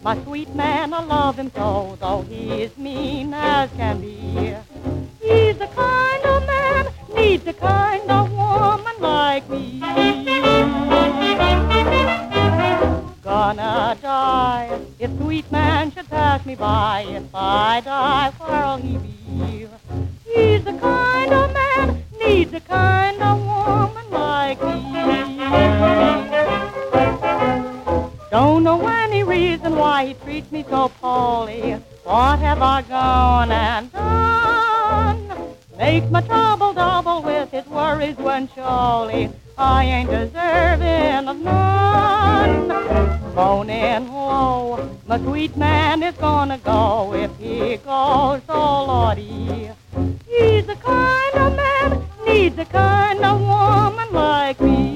My sweet man, I love him so, though he is mean as can be. He's the kind of man, needs a kind of woman like me. Gonna die if sweet man should pass me by. If I die, where'll he be? He's the kind of man, needs a kind of woman like me. Don't know any reason why he treats me so poorly. What have I gone and done? Makes my trouble double with his worries when surely I ain't deserving of none. Moaning low, my sweet man is gonna go. If he goes, oh Lordy, he's the kind of man, needs a kind of woman like me.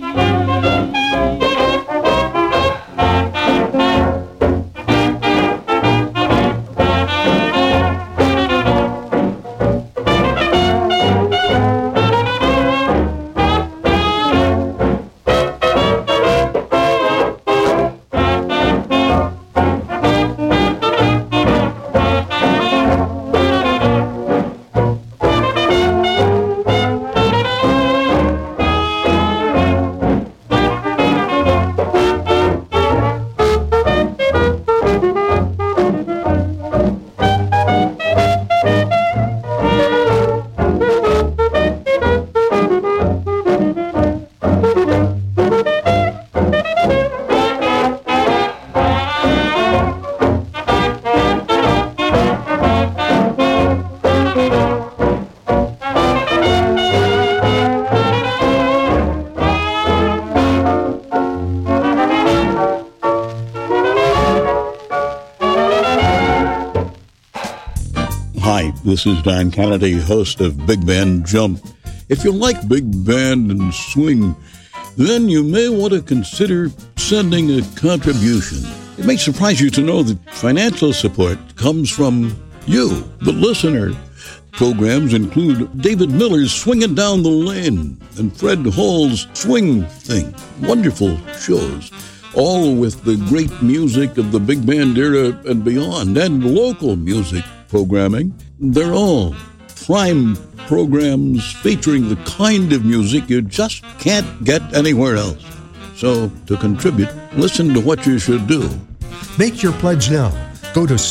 This is Don Kennedy, host of Big Band Jump. If you like big band and swing, then you may want to consider sending a contribution. It may surprise you to know that financial support comes from you, the listener. Programs include David Miller's Swinging Down the Lane and Fred Hall's Swing Thing. Wonderful shows, all with the great music of the big band era and beyond, and local music programming. They're all prime programs featuring the kind of music you just can't get anywhere else. So, to contribute, listen to what you should do. Make your pledge now. Go to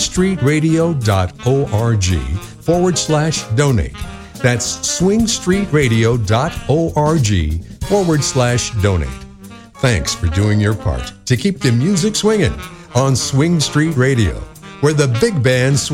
swingstreetradio.org/donate. That's swingstreetradio.org/donate. Thanks for doing your part to keep the music swinging on Swing Street Radio, where the big band swings.